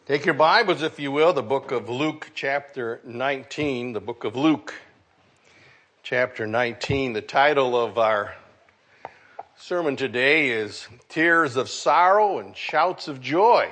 Take your Bibles, if you will, the book of Luke, chapter 19, the book of Luke, chapter 19. The title of our sermon today is Tears of Sorrow and Shouts of Joy.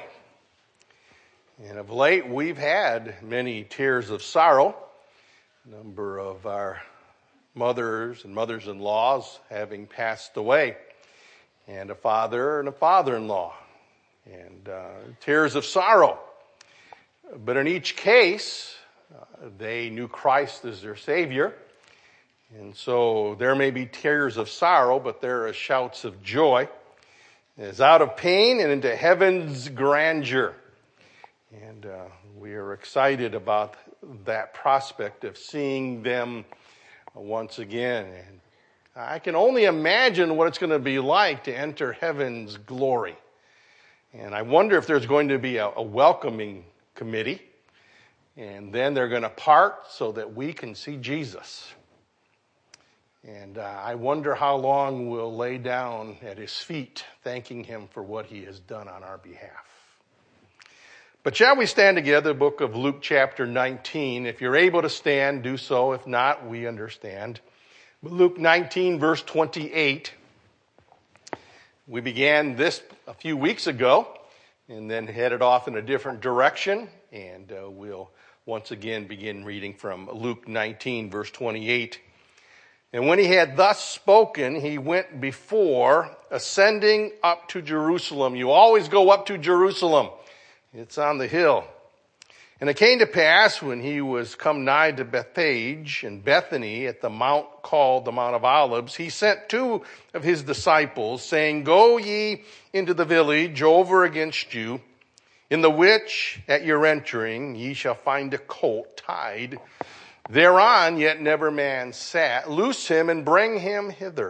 And of late, we've had many tears of sorrow. A number of our mothers and mothers-in-laws having passed away, and a father and a father-in-law, and tears of sorrow. But in each case, they knew Christ as their Savior. And so there may be tears of sorrow, but there are shouts of joy. It's out of pain and into heaven's grandeur. And we are excited about that prospect of seeing them once again. And I can only imagine what it's going to be like to enter heaven's glory. And I wonder if there's going to be a welcoming committee, and then they're going to part so that we can see Jesus. And I wonder how long we'll lay down at his feet, thanking him for what he has done on our behalf. But shall we stand together, the book of Luke chapter 19. If you're able to stand, do so. If not, we understand. Luke 19, verse 28. We began this a few weeks ago, and then headed off in a different direction. And we'll once again begin reading from Luke 19, verse 28. And when he had thus spoken, he went before, ascending up to Jerusalem. You always go up to Jerusalem. It's on the hill. And it came to pass, when he was come nigh to Bethphage and Bethany at the mount called the Mount of Olives, he sent two of his disciples, saying, Go ye into the village over against you, in the which at your entering ye shall find a colt tied thereon, yet never man sat. Loose him and bring him hither.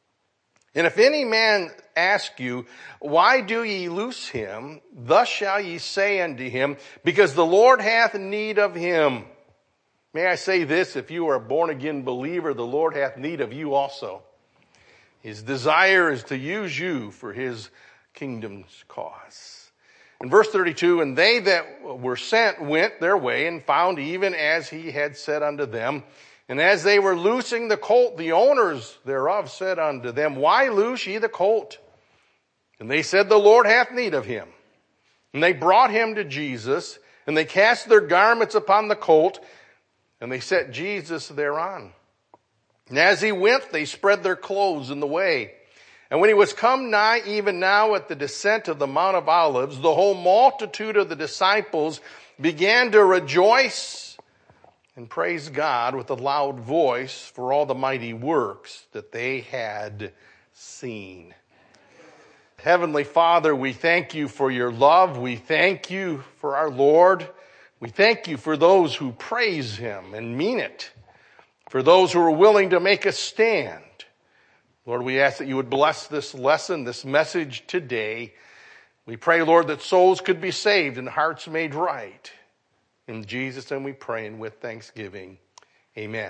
And if any man ask you, Why do ye loose him? Thus shall ye say unto him, Because the Lord hath need of him. May I say this, if you are a born-again believer, the Lord hath need of you also. His desire is to use you for his kingdom's cause. In verse 32, And they that were sent went their way, and found even as he had said unto them. And as they were loosing the colt, the owners thereof said unto them, Why loose ye the colt? And they said, The Lord hath need of him. And they brought him to Jesus, and they cast their garments upon the colt, and they set Jesus thereon. And as he went, they spread their clothes in the way. And when he was come nigh, even now at the descent of the Mount of Olives, the whole multitude of the disciples began to rejoice and praise God with a loud voice for all the mighty works that they had seen. Heavenly Father, we thank you for your love. We thank you for our Lord. We thank you for those who praise him and mean it. For those who are willing to make a stand. Lord, we ask that you would bless this lesson, this message today. We pray, Lord, that souls could be saved and hearts made right. In Jesus' name we pray, and with thanksgiving, amen.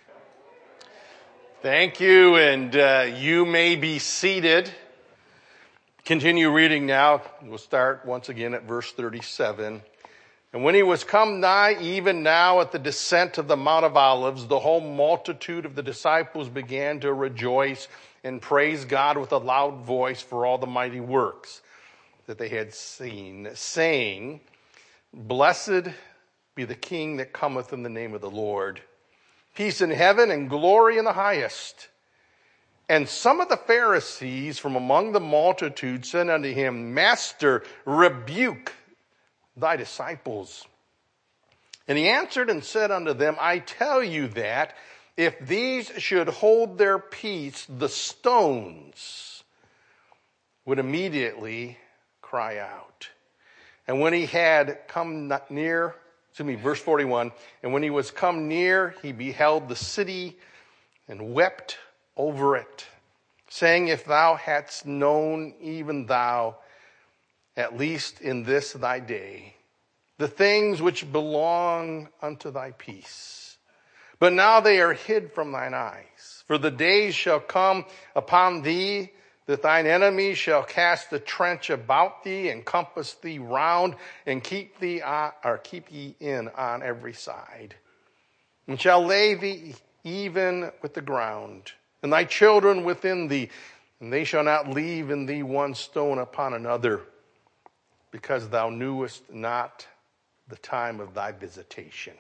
Thank you, and you may be seated. Continue reading now. We'll start once again at verse 37. And when he was come nigh, even now at the descent of the Mount of Olives, the whole multitude of the disciples began to rejoice and praise God with a loud voice for all the mighty works that they had seen, saying, Blessed be the King that cometh in the name of the Lord. Peace in heaven and glory in the highest. And some of the Pharisees from among the multitude said unto him, Master, rebuke thy disciples. And he answered and said unto them, I tell you that if these should hold their peace, the stones would immediately cry out. And when he had come near, verse 41, and when he was come near, he beheld the city and wept over it, saying, If thou hadst known, even thou, at least in this thy day, the things which belong unto thy peace. But now they are hid from thine eyes. For the days shall come upon thee that thine enemies shall cast a trench about thee, and compass thee round, and keep thee in on every side, and shall lay thee even with the ground, and thy children within thee, and they shall not leave in thee one stone upon another, because thou knewest not the time of thy visitation.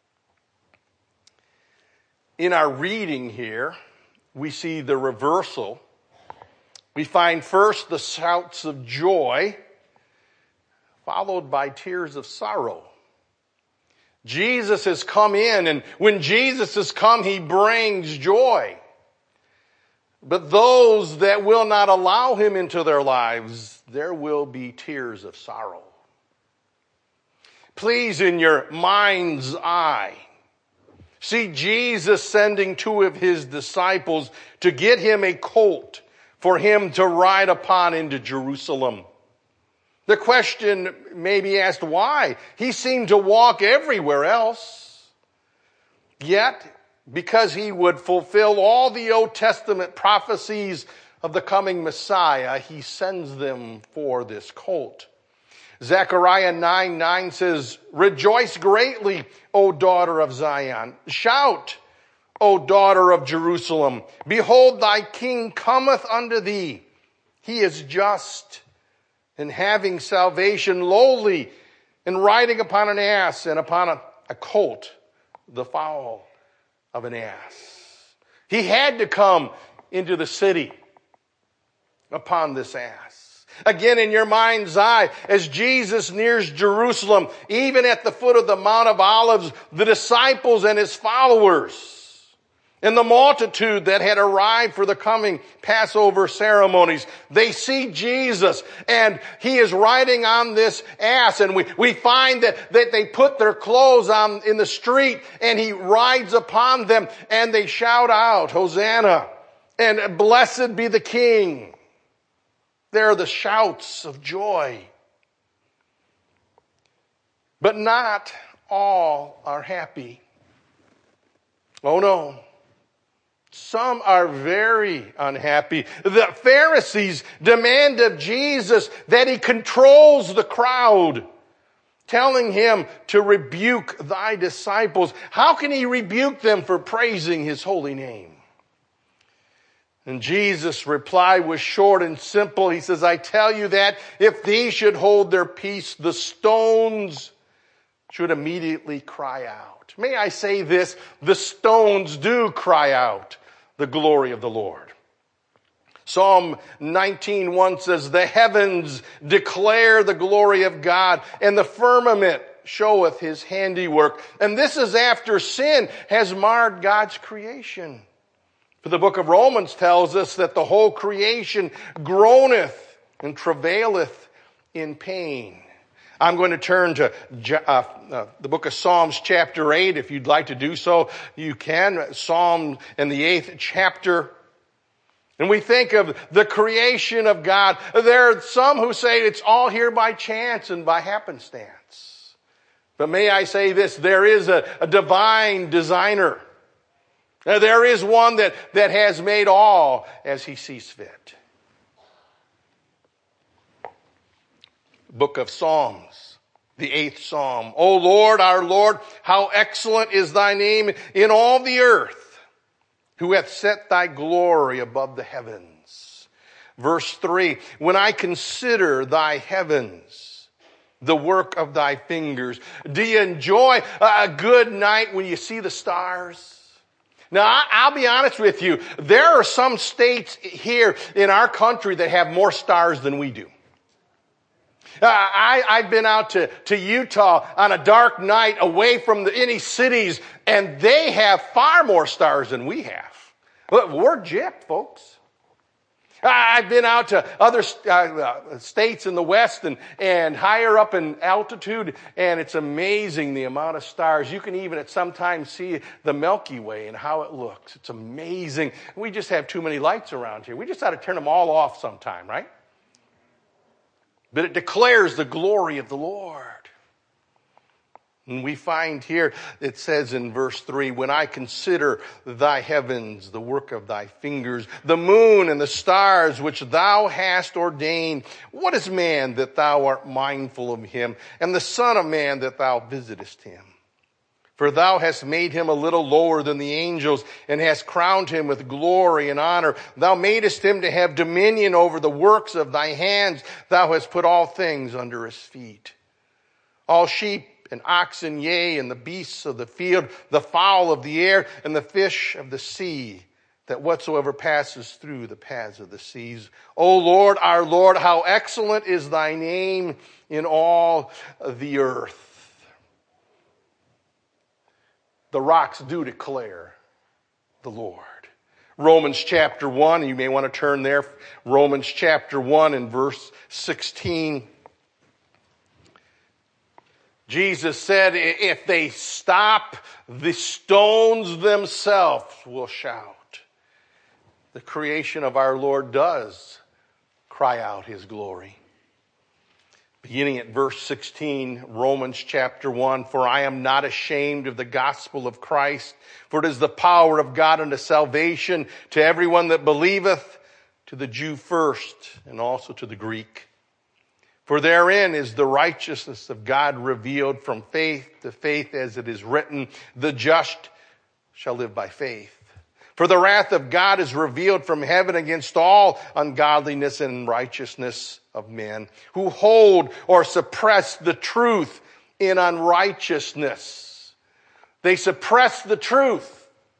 In our reading here, we see the reversal. We find first the shouts of joy, followed by tears of sorrow. Jesus has come in, and when Jesus has come, he brings joy. But those that will not allow him into their lives, there will be tears of sorrow. Please, in your mind's eye, see Jesus sending two of his disciples to get him a colt for him to ride upon into Jerusalem. The question may be asked, why? He seemed to walk everywhere else. Yet, because he would fulfill all the Old Testament prophecies of the coming Messiah, he sends them for this colt. Zechariah 9:9 says, "Rejoice greatly, O daughter of Zion. Shout, O daughter of Jerusalem. Behold, thy king cometh unto thee. He is just and having salvation, lowly, and riding upon an ass, and upon a colt, the foal of an ass." He had to come into the city upon this ass. Again, in your mind's eye, as Jesus nears Jerusalem, even at the foot of the Mount of Olives, the disciples and his followers and the multitude that had arrived for the coming Passover ceremonies, they see Jesus, and he is riding on this ass, and we find that they put their clothes on in the street, and he rides upon them, and they shout out, "Hosanna," and "Blessed be the King." There are the shouts of joy. But not all are happy. Oh no. Some are very unhappy. The Pharisees demand of Jesus that he controls the crowd, telling him to rebuke thy disciples. How can he rebuke them for praising his holy name? And Jesus' reply was short and simple. He says, "I tell you that if these should hold their peace, the stones should immediately cry out." May I say this? The stones do cry out the glory of the Lord. Psalm 19:1 says, "The heavens declare the glory of God, and the firmament showeth his handiwork." And this is after sin has marred God's creation. For the book of Romans tells us that the whole creation groaneth and travaileth in pain. I'm going to turn to the book of Psalms chapter 8. If you'd like to do so, you can. Psalm in the 8th chapter. And we think of the creation of God. There are some who say it's all here by chance and by happenstance. But may I say this, there is a divine designer. There is one that has made all as he sees fit. Book of Psalms, the 8th Psalm. "O Lord, our Lord, how excellent is thy name in all the earth, who hath set thy glory above the heavens." Verse 3, "When I consider thy heavens, the work of thy fingers." Do you enjoy a good night when you see the stars? Now, I'll be honest with you. There are some states here in our country that have more stars than we do. I've been out to Utah on a dark night away from any cities, and they have far more stars than we have. We're gypped, folks. I've been out to other states in the West and higher up in altitude, and it's amazing the amount of stars. You can even at some times see the Milky Way and how it looks. It's amazing. We just have too many lights around here. We just ought to turn them all off sometime, right? But it declares the glory of the Lord. And we find here, it says in verse 3, when I consider thy heavens, the work of thy fingers, the moon and the stars which thou hast ordained, what is man that thou art mindful of him, and the son of man that thou visitest him? For thou hast made him a little lower than the angels, and hast crowned him with glory and honor. Thou madest him to have dominion over the works of thy hands. Thou hast put all things under his feet. All sheep and oxen, yea, and the beasts of the field, the fowl of the air, and the fish of the sea, that whatsoever passes through the paths of the seas. O Lord, our Lord, how excellent is thy name in all the earth. The rocks do declare the Lord. Romans chapter 1, you may want to turn there. Romans chapter 1 and verse 16. Jesus said, if they stop, the stones themselves will shout. The creation of our Lord does cry out his glory. Beginning at verse 16, Romans chapter 1, for I am not ashamed of the gospel of Christ, for it is the power of God unto salvation to everyone that believeth, to the Jew first, and also to the Greek. For therein is the righteousness of God revealed from faith to faith, as it is written, the just shall live by faith. For the wrath of God is revealed from heaven against all ungodliness and unrighteousness of men, who hold or suppress the truth in unrighteousness. They suppress the truth.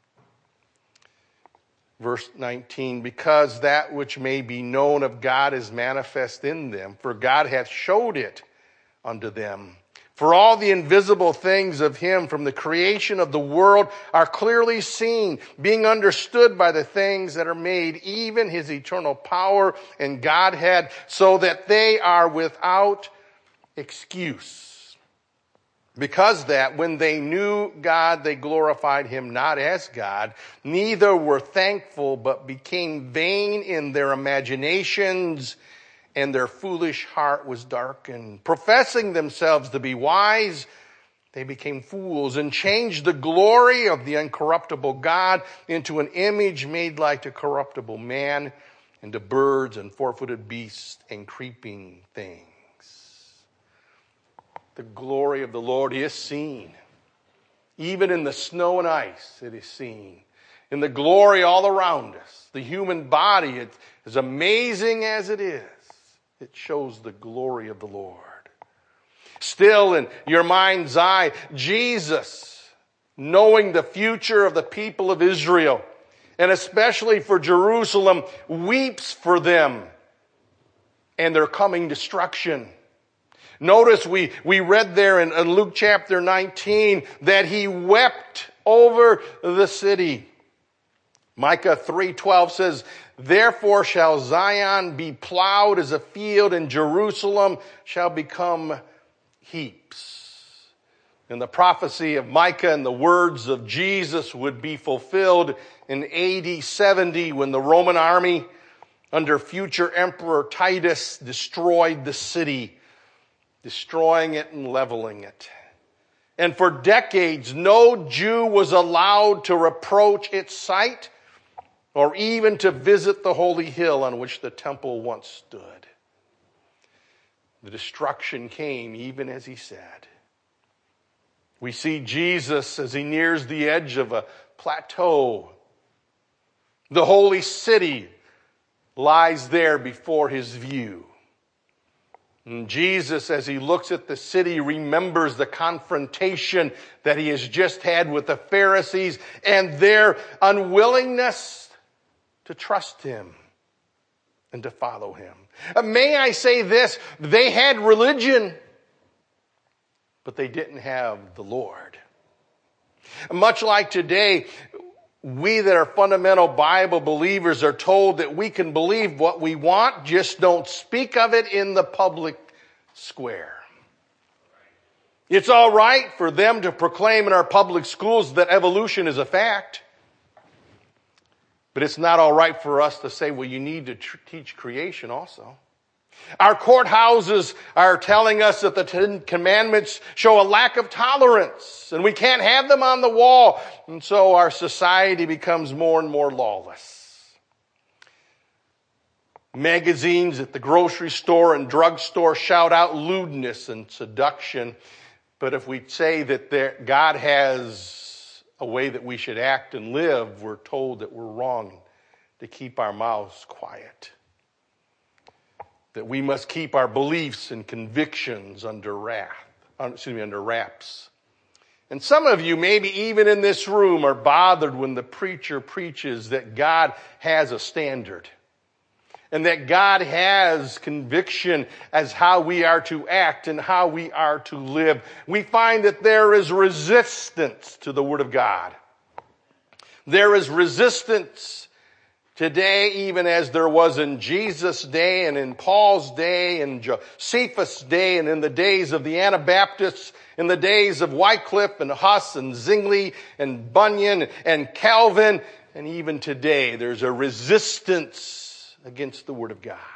Verse 19, because that which may be known of God is manifest in them, for God hath showed it unto them. For all the invisible things of him from the creation of the world are clearly seen, being understood by the things that are made, even his eternal power and Godhead, so that they are without excuse. Because that when they knew God, they glorified him not as God, neither were thankful, but became vain in their imaginations, and their foolish heart was darkened. Professing themselves to be wise, they became fools, and changed the glory of the uncorruptible God into an image made like to corruptible man, and to birds and four-footed beasts and creeping things. The glory of the Lord is seen. Even in the snow and ice, it is seen. In the glory all around us, the human body, as amazing as it is, it shows the glory of the Lord. Still in your mind's eye, Jesus, knowing the future of the people of Israel, and especially for Jerusalem, weeps for them and their coming destruction. Notice we read there in Luke chapter 19 that he wept over the city. Micah 3:12 says, therefore shall Zion be plowed as a field, and Jerusalem shall become heaps. And the prophecy of Micah and the words of Jesus would be fulfilled in AD 70 when the Roman army under future Emperor Titus destroyed the city, destroying it and leveling it. And for decades, no Jew was allowed to approach its site or even to visit the holy hill on which the temple once stood. The destruction came even as he said. We see Jesus as he nears the edge of a plateau. The holy city lies there before his view. And Jesus, as he looks at the city, remembers the confrontation that he has just had with the Pharisees and their unwillingness to trust him and to follow him. May I say this, they had religion, but they didn't have the Lord. Much like today, we that are fundamental Bible believers are told that we can believe what we want, just don't speak of it in the public square. It's all right for them to proclaim in our public schools that evolution is a fact. But it's not all right for us to say, well, you need to teach creation also. Our courthouses are telling us that the Ten Commandments show a lack of tolerance, and we can't have them on the wall. And so our society becomes more and more lawless. Magazines at the grocery store and drugstore shout out lewdness and seduction. But if we say that God has a way that we should act and live, we're told that we're wrong to keep our mouths quiet. That we must keep our beliefs and convictions under wraps. And some of you, maybe even in this room, are bothered when the preacher preaches that God has a standard and that God has conviction as how we are to act and how we are to live. We find that there is resistance to the Word of God. There is resistance today, even as there was in Jesus' day and in Paul's day and Josephus' day and in the days of the Anabaptists, in the days of Wycliffe and Huss and Zwingli and Bunyan and Calvin. And even today, there's a resistance against the Word of God.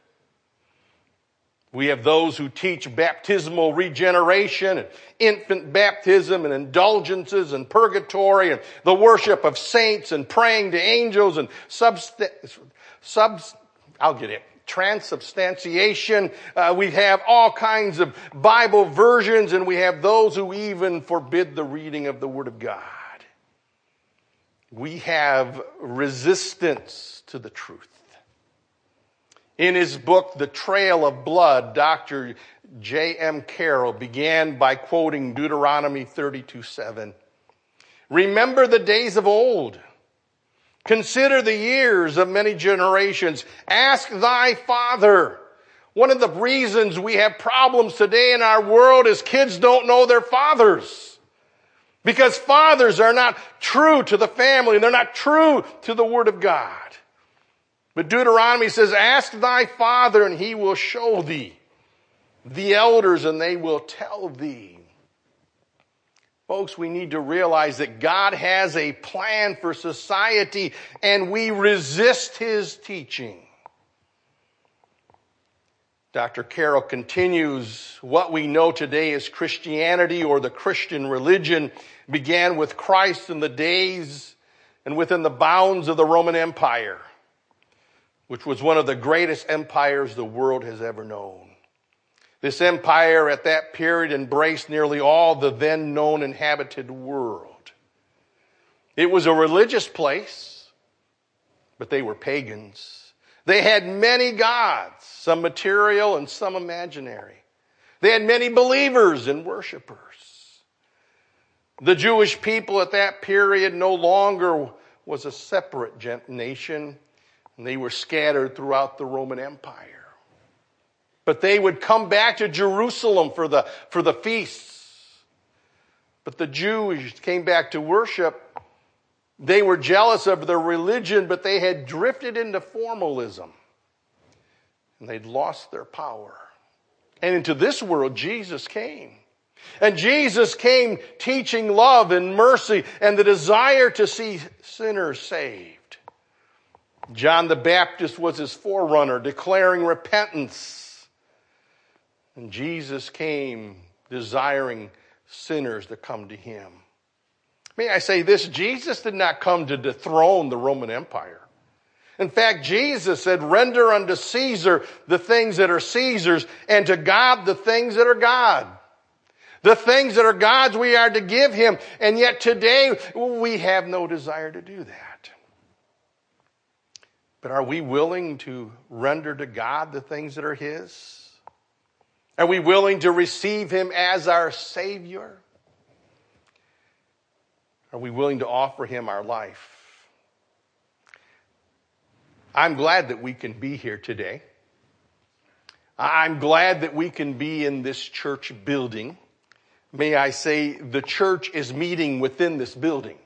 We have those who teach baptismal regeneration and infant baptism and indulgences and purgatory and the worship of saints and praying to angels and transubstantiation. We have all kinds of Bible versions, and we have those who even forbid the reading of the Word of God. We have resistance to the truth. In his book, The Trail of Blood, Dr. J.M. Carroll began by quoting Deuteronomy 32:7. Remember the days of old. Consider the years of many generations. Ask thy father. One of the reasons we have problems today in our world is kids don't know their fathers. Because fathers are not true to the family. They're not true to the Word of God. But Deuteronomy says, ask thy father and he will show thee. The elders and they will tell thee. Folks, we need to realize that God has a plan for society and we resist his teaching. Dr. Carroll continues, what we know today as Christianity or the Christian religion began with Christ in the days and within the bounds of the Roman Empire, which was one of the greatest empires the world has ever known. This empire at that period embraced nearly all the then known inhabited world. It was a religious place, but they were pagans. They had many gods, some material and some imaginary. They had many believers and worshipers. The Jewish people at that period no longer was a separate nation. And they were scattered throughout the Roman Empire. But they would come back to Jerusalem for the feasts. But the Jews came back to worship. They were jealous of their religion, but they had drifted into formalism. And they'd lost their power. And into this world, Jesus came. And Jesus came teaching love and mercy and the desire to see sinners saved. John the Baptist was his forerunner, declaring repentance. And Jesus came desiring sinners to come to him. May I say this? Jesus did not come to dethrone the Roman Empire. In fact, Jesus said, render unto Caesar the things that are Caesar's, and to God the things that are God. The things that are God's we are to give him. And yet today we have no desire to do that. But are we willing to render to God the things that are his? Are we willing to receive him as our Savior? Are we willing to offer him our life? I'm glad that we can be here today. I'm glad that we can be in this church building. May I say the church is meeting within this building.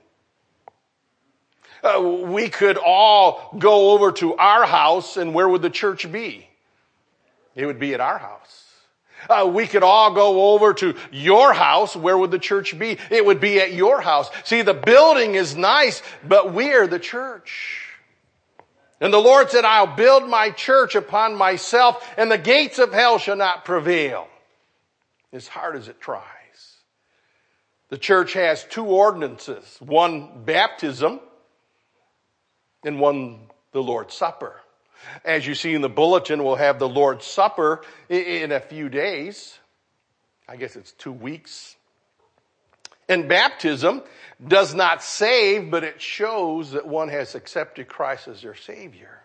We could all go over to our house, and where would the church be? It would be at our house. We could all go over to your house. Where would the church be? It would be at your house. See, the building is nice, but we are the church. And the Lord said, I'll build my church upon myself, and the gates of hell shall not prevail, as hard as it tries. The church has two ordinances, one baptism and one the Lord's Supper. As you see in the bulletin, we'll have the Lord's Supper in a few days. I guess it's 2 weeks. And baptism does not save, but it shows that one has accepted Christ as their Savior.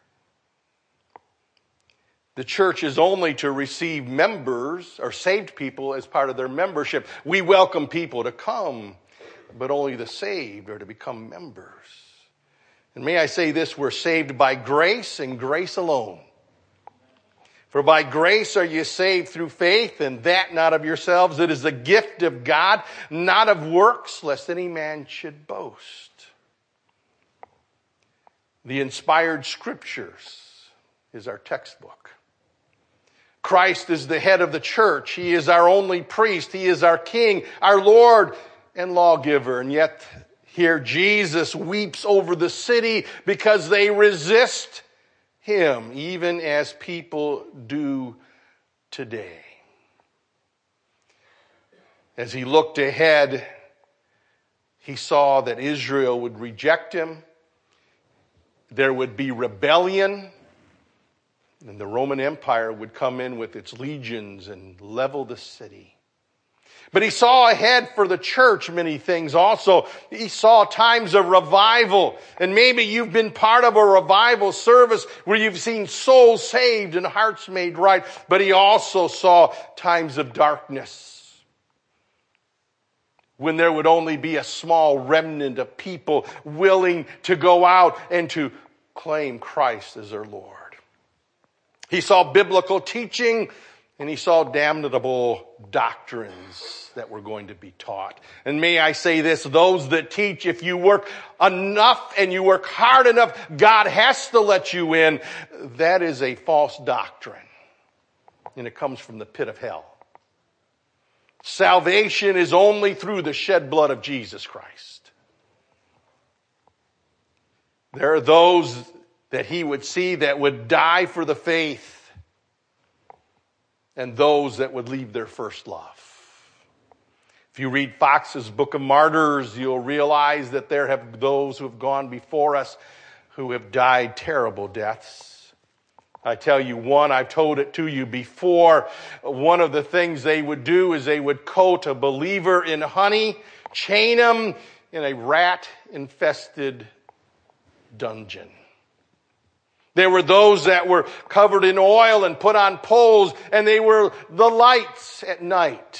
The church is only to receive members or saved people as part of their membership. We welcome people to come, but only the saved are to become members. And may I say this, we're saved by grace and grace alone. For by grace are you saved through faith, and that not of yourselves. It is the gift of God, not of works, lest any man should boast. The inspired scriptures is our textbook. Christ is the head of the church. He is our only priest. He is our king, our Lord and lawgiver. And yet here Jesus weeps over the city because they resist him, even as people do today. As he looked ahead, he saw that Israel would reject him. There would be rebellion, and the Roman Empire would come in with its legions and level the city. But he saw ahead for the church many things also. He saw times of revival. And maybe you've been part of a revival service where you've seen souls saved and hearts made right. But he also saw times of darkness, when there would only be a small remnant of people willing to go out and to claim Christ as their Lord. He saw biblical teaching, and he saw damnable doctrines that were going to be taught. And may I say this, those that teach, if you work enough and you work hard enough, God has to let you in. That is a false doctrine. And it comes from the pit of hell. Salvation is only through the shed blood of Jesus Christ. There are those that he would see that would die for the faith, and those that would leave their first love. If you read Fox's Book of Martyrs, you'll realize that there have those who have gone before us who have died terrible deaths. I tell you one, I've told it to you before. One of the things they would do is they would coat a believer in honey, chain him in a rat-infested dungeon. There were those that were covered in oil and put on poles, and they were the lights at night.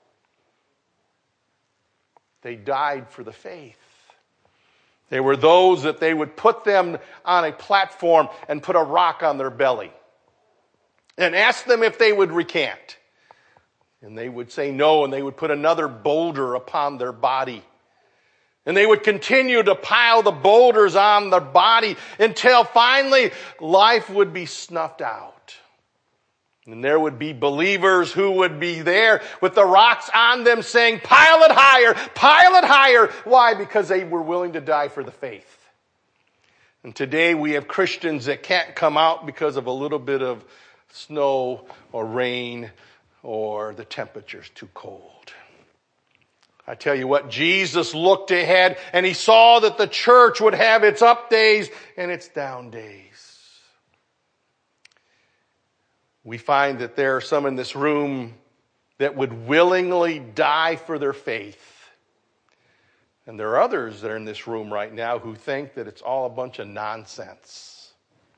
They died for the faith. There were those that they would put them on a platform and put a rock on their belly and ask them if they would recant. And they would say no, and they would put another boulder upon their body. And they would continue to pile the boulders on their body until finally life would be snuffed out. And there would be believers who would be there with the rocks on them saying, pile it higher, pile it higher. Why? Because they were willing to die for the faith. And today we have Christians that can't come out because of a little bit of snow or rain or the temperature's too cold. I tell you what, Jesus looked ahead and he saw that the church would have its up days and its down days. We find that there are some in this room that would willingly die for their faith. And there are others that are in this room right now who think that it's all a bunch of nonsense.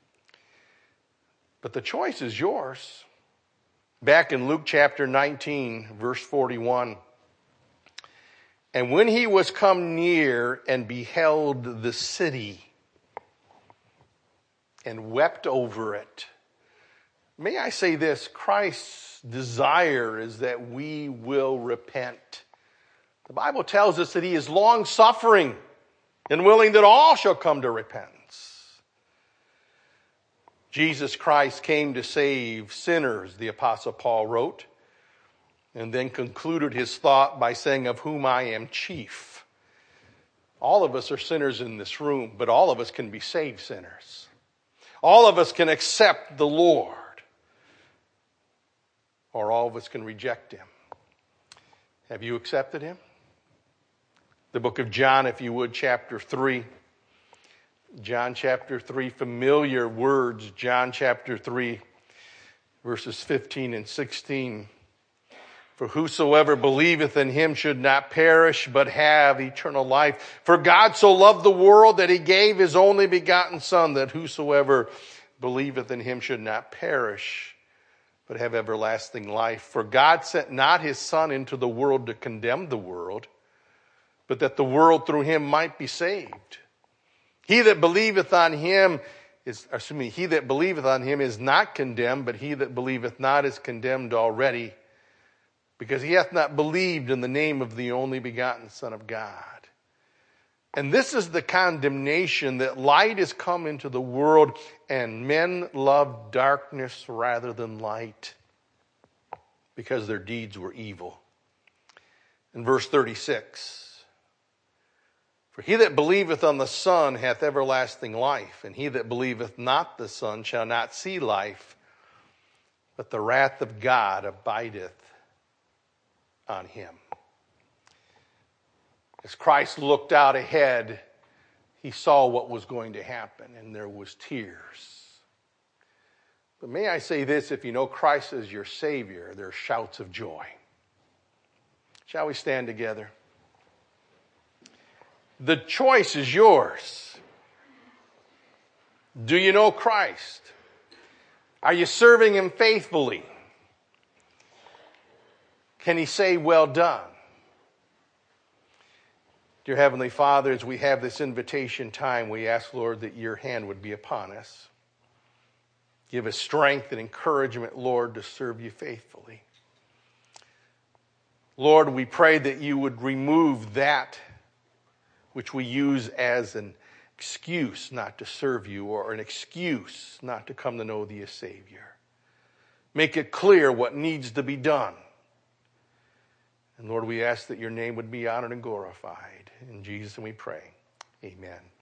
But the choice is yours. Back in Luke chapter 19, verse 41. And when he was come near and beheld the city and wept over it. May I say this, Christ's desire is that we will repent. The Bible tells us that he is long-suffering and willing that all shall come to repentance. Jesus Christ came to save sinners, the Apostle Paul wrote. And then concluded his thought by saying, of whom I am chief. All of us are sinners in this room, but all of us can be saved sinners. All of us can accept the Lord, or all of us can reject him. Have you accepted him? The book of John, if you would, chapter 3. John chapter 3, familiar words. John chapter 3, verses 15 and 16. For whosoever believeth in him should not perish, but have eternal life. For God so loved the world that he gave his only begotten Son, that whosoever believeth in him should not perish, but have everlasting life. For God sent not his Son into the world to condemn the world, but that the world through him might be saved. He that believeth on him is not condemned, but he that believeth not is condemned already, because he hath not believed in the name of the only begotten Son of God. And this is the condemnation, that light is come into the world, and men love darkness rather than light, because their deeds were evil. In verse 36, for he that believeth on the Son hath everlasting life, and he that believeth not the Son shall not see life, but the wrath of God abideth on him. As Christ looked out ahead, he saw what was going to happen, and there was tears. But may I say this, if you know Christ as your Savior, there are shouts of joy. Shall we stand together? The choice is yours. Do you know Christ? Are you serving him faithfully? Can he say, well done? Dear Heavenly Father, as we have this invitation time, we ask, Lord, that your hand would be upon us. Give us strength and encouragement, Lord, to serve you faithfully. Lord, we pray that you would remove that which we use as an excuse not to serve you, or an excuse not to come to know thee as Savior. Make it clear what needs to be done. And Lord, we ask that your name would be honored and glorified. In Jesus' name we pray. Amen.